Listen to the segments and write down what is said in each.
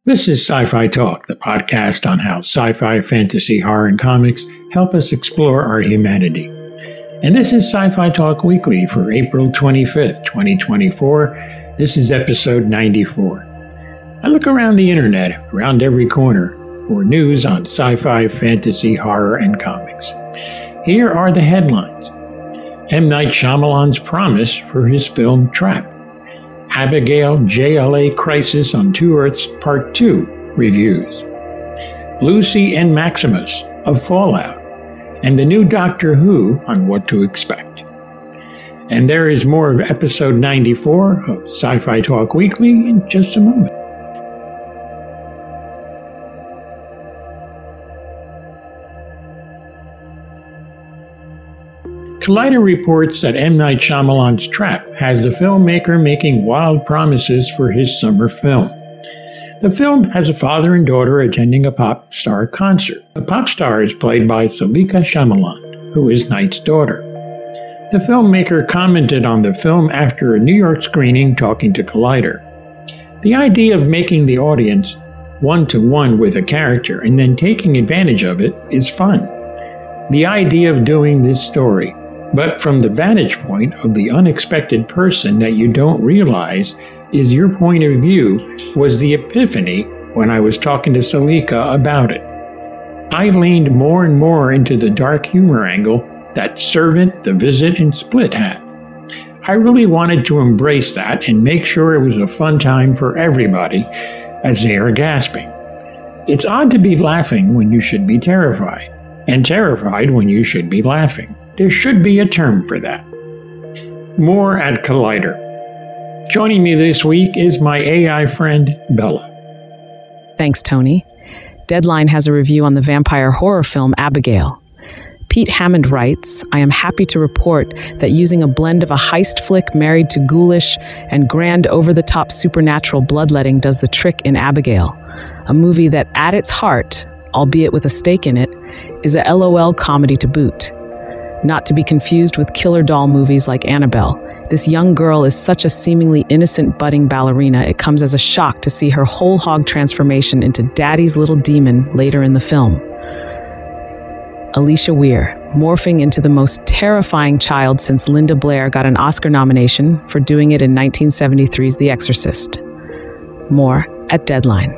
This is Sci-Fi Talk, the podcast on how sci-fi, fantasy, horror, and comics help us explore our humanity. And this is Sci-Fi Talk Weekly for April 25th, 2024. This is episode 94. I look around the internet, around every corner, for news on sci-fi, fantasy, horror, and comics. Here are the headlines. M. Night Shyamalan's promise for his film Trap. Abigail JLA Crisis on Two Earths Part 2 reviews. Lucy and Maximus of Fallout, and the new Doctor Who on what to expect. And there is more of episode 94 of Sci-Fi Talk Weekly in just a moment. Collider reports that M. Night Shyamalan's Trap has the filmmaker making wild promises for his summer film. The film has a father and daughter attending a pop star concert. The pop star is played by Salika Shyamalan, who is Night's daughter. The filmmaker commented on the film after a New York screening talking to Collider. The idea of making the audience one-to-one with a character and then taking advantage of it is fun. The idea of doing this story, but from the vantage point of the unexpected person that you don't realize is your point of view, was the epiphany when I was talking to Salika about it. I leaned more and more into the dark humor angle that Servant, The Visit, and Split had. I really wanted to embrace that and make sure it was a fun time for everybody as they are gasping. It's odd to be laughing when you should be terrified, and terrified when you should be laughing. There should be a term for that. More at Collider. Joining me this week is my AI friend, Bella. Thanks, Tony. Deadline has a review on the vampire horror film Abigail. Pete Hammond writes, I am happy to report that using a blend of a heist flick married to ghoulish and grand over-the-top supernatural bloodletting does the trick in Abigail, a movie that at its heart, albeit with a stake in it, is a LOL comedy to boot. Not to be confused with killer doll movies like Annabelle. This young girl is such a seemingly innocent budding ballerina, it comes as a shock to see her whole hog transformation into daddy's little demon later in the film. Alicia Weir, morphing into the most terrifying child since Linda Blair got an Oscar nomination for doing it in 1973's The Exorcist. More at Deadline.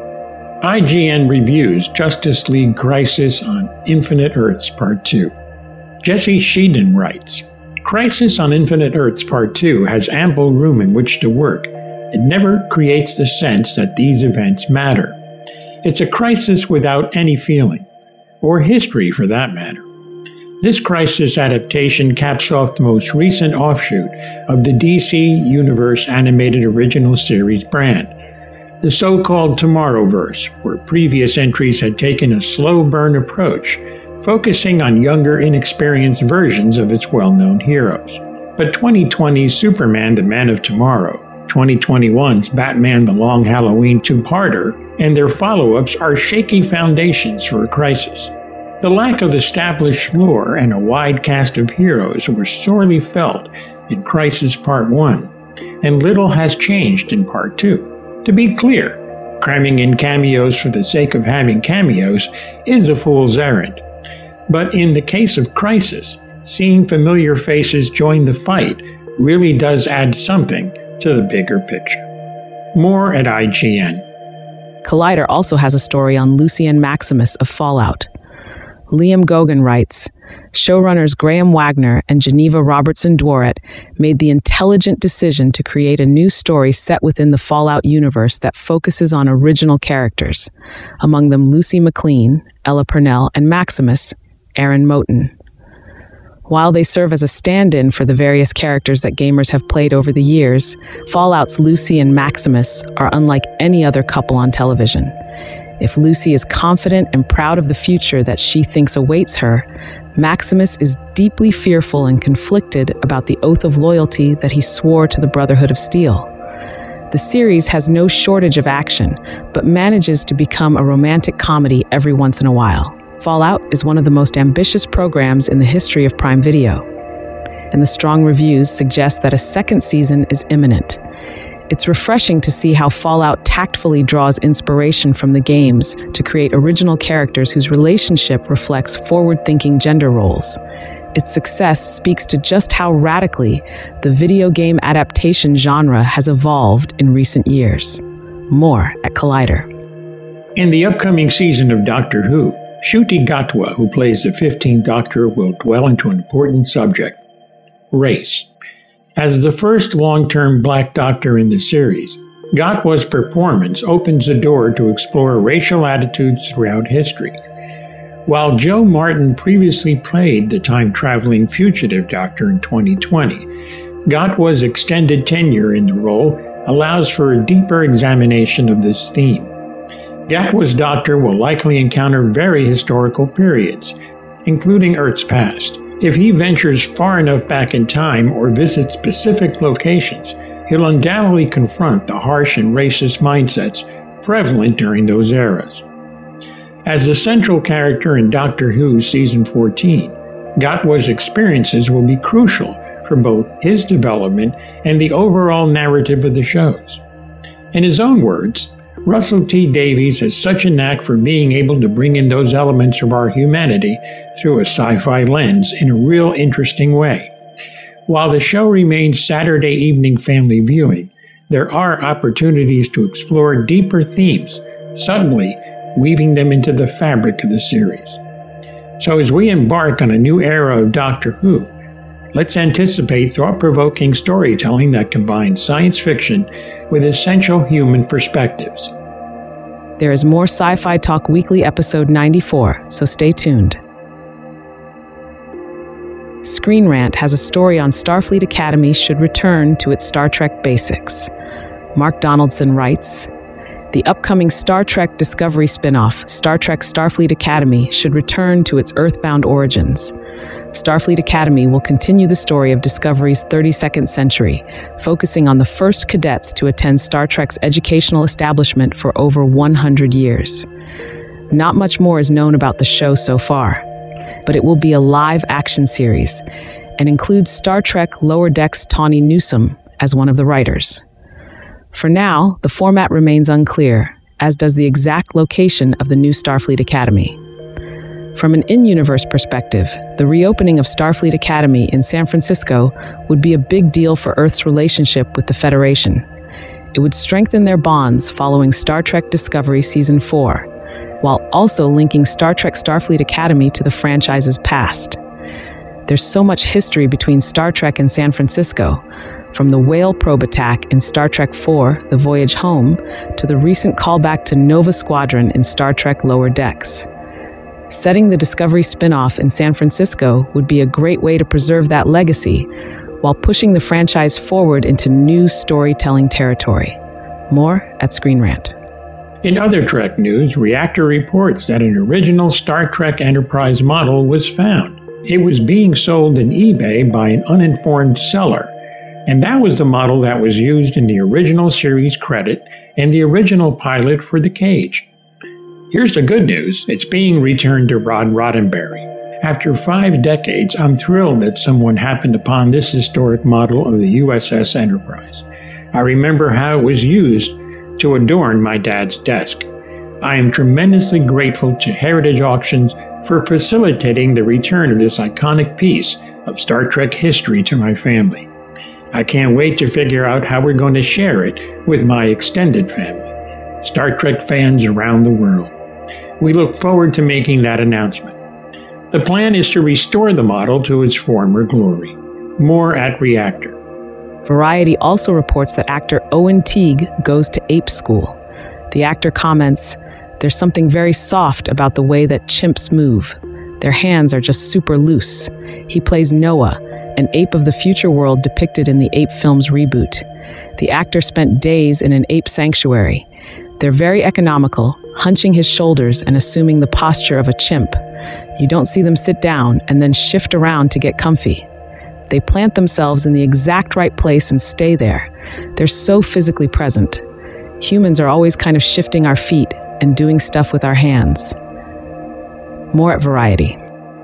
IGN reviews Justice League Crisis on Infinite Earths Part 2. Jesse Sheedon writes, Crisis on Infinite Earths Part 2 has ample room in which to work. It never creates the sense that these events matter. It's a crisis without any feeling, or history for that matter. This Crisis adaptation caps off the most recent offshoot of the DC Universe animated original series brand, the so-called Tomorrowverse, where previous entries had taken a slow burn approach, focusing on younger, inexperienced versions of its well-known heroes. But 2020's Superman the Man of Tomorrow, 2021's Batman the Long Halloween two-parter, and their follow-ups are shaky foundations for a crisis. The lack of established lore and a wide cast of heroes were sorely felt in Crisis Part 1, and little has changed in Part 2. To be clear, cramming in cameos for the sake of having cameos is a fool's errand. But in the case of Crisis, seeing familiar faces join the fight really does add something to the bigger picture. More at IGN. Collider also has a story on Lucy and Maximus of Fallout. Liam Gogan writes, showrunners Graham Wagner and Geneva Robertson-Dworet made the intelligent decision to create a new story set within the Fallout universe that focuses on original characters, among them Lucy McLean, Ella Purnell, and Maximus, Aaron Moten. While they serve as a stand-in for the various characters that gamers have played over the years, Fallout's Lucy and Maximus are unlike any other couple on television. If Lucy is confident and proud of the future that she thinks awaits her, Maximus is deeply fearful and conflicted about the oath of loyalty that he swore to the Brotherhood of Steel. The series has no shortage of action, but manages to become a romantic comedy every once in a while. Fallout is one of the most ambitious programs in the history of Prime Video, and the strong reviews suggest that a second season is imminent. It's refreshing to see how Fallout tactfully draws inspiration from the games to create original characters whose relationship reflects forward-thinking gender roles. Its success speaks to just how radically the video game adaptation genre has evolved in recent years. More at Collider. In the upcoming season of Doctor Who, Ncuti Gatwa, who plays the 15th Doctor, will dwell into an important subject: race. As the first long-term Black Doctor in the series, Gatwa's performance opens the door to explore racial attitudes throughout history. While Joe Martin previously played the time-traveling fugitive Doctor in 2020, Gatwa's extended tenure in the role allows for a deeper examination of this theme. Gatwa's Doctor will likely encounter very historical periods, including Earth's past. If he ventures far enough back in time or visits specific locations, he'll undoubtedly confront the harsh and racist mindsets prevalent during those eras. As the central character in Doctor Who Season 14, Gatwa's experiences will be crucial for both his development and the overall narrative of the shows. In his own words, Russell T. Davies has such a knack for being able to bring in those elements of our humanity through a sci-fi lens in a real interesting way. While the show remains Saturday evening family viewing, there are opportunities to explore deeper themes, subtly weaving them into the fabric of the series. So as we embark on a new era of Doctor Who, let's anticipate thought-provoking storytelling that combines science fiction with essential human perspectives. There is more Sci-Fi Talk Weekly episode 94, so stay tuned. Screen Rant has a story on Starfleet Academy should return to its Star Trek basics. Mark Donaldson writes, "The upcoming Star Trek Discovery spin-off, Star Trek Starfleet Academy, should return to its Earthbound origins. Starfleet Academy will continue the story of Discovery's 32nd century, focusing on the first cadets to attend Star Trek's educational establishment for over 100 years. Not much more is known about the show so far, but it will be a live action series and includes Star Trek Lower Decks' Tawny Newsome as one of the writers. For now, the format remains unclear, as does the exact location of the new Starfleet Academy. From an in-universe perspective, the reopening of Starfleet Academy in San Francisco would be a big deal for Earth's relationship with the Federation. It would strengthen their bonds following Star Trek Discovery Season 4, while also linking Star Trek Starfleet Academy to the franchise's past. There's so much history between Star Trek and San Francisco, from the whale probe attack in Star Trek IV, The Voyage Home, to the recent callback to Nova Squadron in Star Trek Lower Decks. Setting the Discovery spin-off in San Francisco would be a great way to preserve that legacy, while pushing the franchise forward into new storytelling territory. More at Screen Rant. In other Trek news, Reactor reports that an original Star Trek Enterprise model was found. It was being sold on eBay by an uninformed seller, and that was the model that was used in the original series credit and the original pilot for The Cage. Here's the good news. It's being returned to Rod Roddenberry. After 5 decades, I'm thrilled that someone happened upon this historic model of the USS Enterprise. I remember how it was used to adorn my dad's desk. I am tremendously grateful to Heritage Auctions for facilitating the return of this iconic piece of Star Trek history to my family. I can't wait to figure out how we're going to share it with my extended family, Star Trek fans around the world. We look forward to making that announcement. The plan is to restore the model to its former glory. More at Reactor. Variety also reports that actor Owen Teague goes to ape school. The actor comments, "There's something very soft about the way that chimps move. Their hands are just super loose." He plays Noah, an ape of the future world depicted in the Ape Films reboot. The actor spent days in an ape sanctuary. They're very economical, hunching his shoulders and assuming the posture of a chimp. You don't see them sit down and then shift around to get comfy. They plant themselves in the exact right place and stay there. They're so physically present. Humans are always kind of shifting our feet and doing stuff with our hands. More at Variety.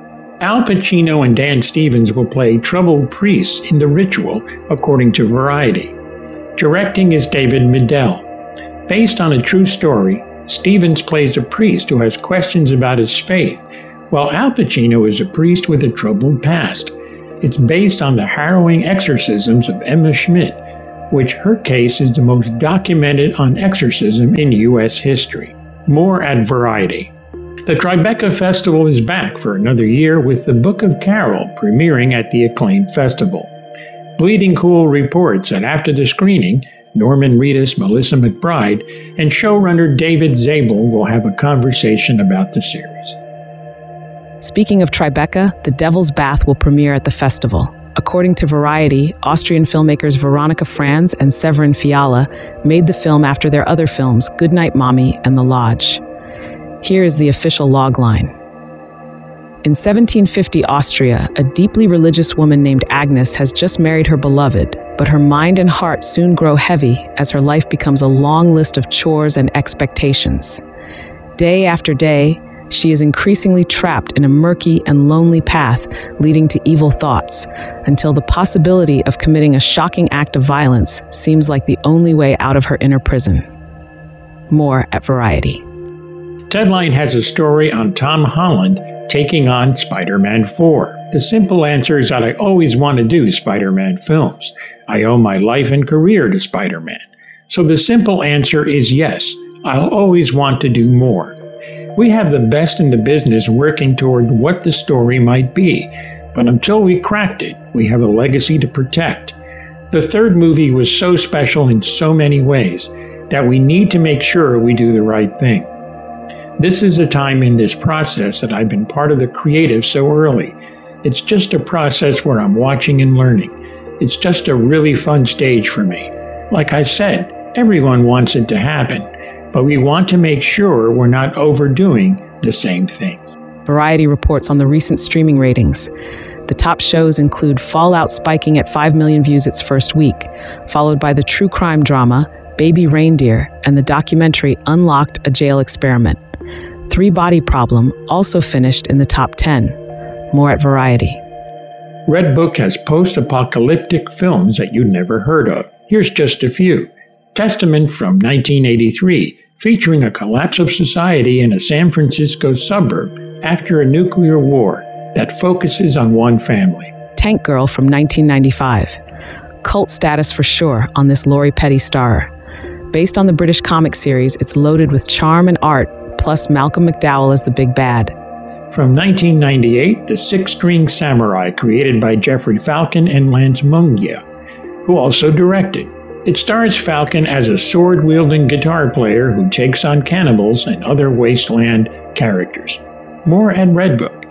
Al Pacino and Dan Stevens will play troubled priests in The Ritual, according to Variety. Directing is David Middell. Based on a true story, Stevens plays a priest who has questions about his faith, while Al Pacino is a priest with a troubled past. It's based on the harrowing exorcisms of Emma Schmidt, which her case is the most documented on exorcism in U.S. history. More at Variety. The Tribeca Festival is back for another year with The Book of Carol premiering at the acclaimed festival. Bleeding Cool reports that after the screening, Norman Reedus, Melissa McBride, and showrunner David Zabel will have a conversation about the series. Speaking of Tribeca, The Devil's Bath will premiere at the festival. According to Variety, Austrian filmmakers Veronika Franz and Severin Fiala made the film after their other films, Goodnight Mommy and The Lodge. Here is the official logline. In 1750 Austria, a deeply religious woman named Agnes has just married her beloved, but her mind and heart soon grow heavy as her life becomes a long list of chores and expectations. Day after day, she is increasingly trapped in a murky and lonely path leading to evil thoughts, until the possibility of committing a shocking act of violence seems like the only way out of her inner prison. More at Variety. Deadline has a story on Tom Holland taking on Spider-Man 4. The simple answer is that I always want to do Spider-Man films. I owe my life and career to Spider-Man. So the simple answer is yes, I'll always want to do more. We have the best in the business working toward what the story might be, but until we cracked it, we have a legacy to protect. The third movie was so special in so many ways that we need to make sure we do the right thing. This is a time in this process that I've been part of the creative so early. It's just a process where I'm watching and learning. It's just a really fun stage for me. Like I said, everyone wants it to happen, but we want to make sure we're not overdoing the same thing. Variety reports on the recent streaming ratings. The top shows include Fallout spiking at 5 million views its first week, followed by the true crime drama Baby Reindeer and the documentary Unlocked: A Jail Experiment. Three Body Problem also finished in the top 10. More at Variety. Redbook has post-apocalyptic films that you'd never heard of. Here's just a few. Testament from 1983, featuring a collapse of society in a San Francisco suburb after a nuclear war that focuses on one family. Tank Girl from 1995. Cult status for sure on this Lori Petty star. Based on the British comic series, it's loaded with charm and art, plus Malcolm McDowell as the big bad. From 1998, The Six-String Samurai, created by Jeffrey Falcon and Lance Mungia, who also directed. It stars Falcon as a sword-wielding guitar player who takes on cannibals and other wasteland characters. More at Redbook.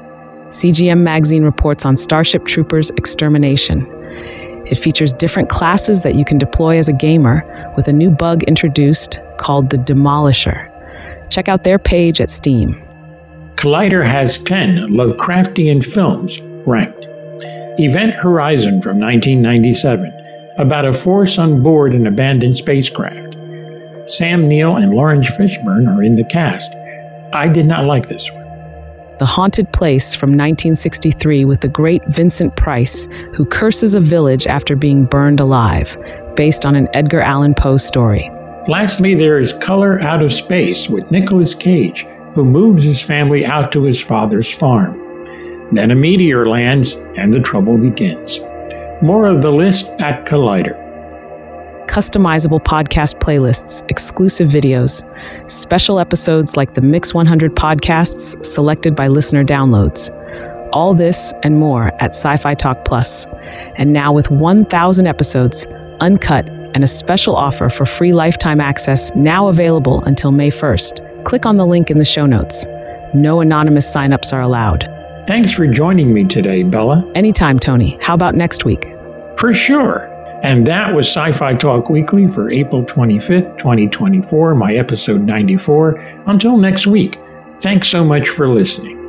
CGM Magazine reports on Starship Troopers Extermination. It features different classes that you can deploy as a gamer, with a new bug introduced called the Demolisher. Check out their page at Steam. Collider has 10 Lovecraftian films ranked. Event Horizon from 1997, about a force on board an abandoned spacecraft. Sam Neill and Lawrence Fishburne are in the cast. I did not like this one. The Haunted Place from 1963 with the great Vincent Price, who curses a village after being burned alive, based on an Edgar Allan Poe story. Lastly, there is Color Out of Space with Nicolas Cage, who moves his family out to his father's farm. Then a meteor lands and the trouble begins. More of the list at Collider. Customizable podcast playlists, exclusive videos, special episodes like the Mix 100 podcasts selected by listener downloads. All this and more at Sci-Fi Talk Plus. And now with 1,000 episodes, uncut, and a special offer for free lifetime access now available until May 1st. Click on the link in the show notes. No anonymous signups are allowed. Thanks for joining me today, Bella. Anytime, Tony. How about next week? For sure. And that was Sci-Fi Talk Weekly for April 25th, 2024, my episode 94. Until next week, thanks so much for listening.